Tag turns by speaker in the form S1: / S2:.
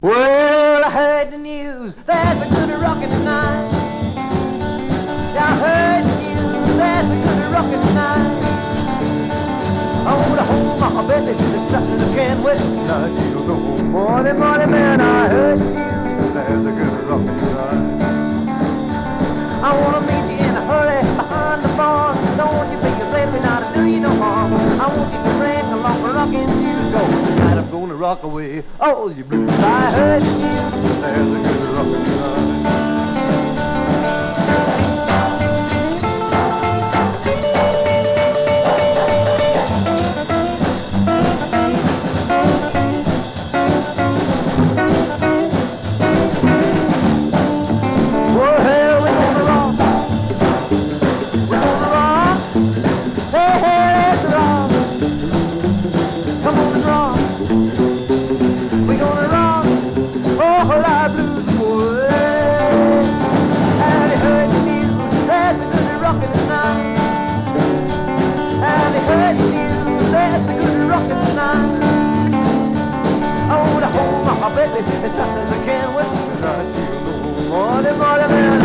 S1: Well, I heard the news, there's a good rockin' tonight. I heard the news, there's a good rockin' tonight. I want to hold my baby, there's nothing I can't wait. Now she'll go home, morning, morning, man. I heard the news, there's a good rockin' tonight. I want to meet you in a hurry behind the bar. Don't you be afraid of me now to do you no harm. I want you to bring along a rockin' shoes. Go tonight, I'm gonna rock away all you blues. I heard the news, there's a good rockin' tonight. Baby, as fast as I can with tonight, you know, morning, morning, man.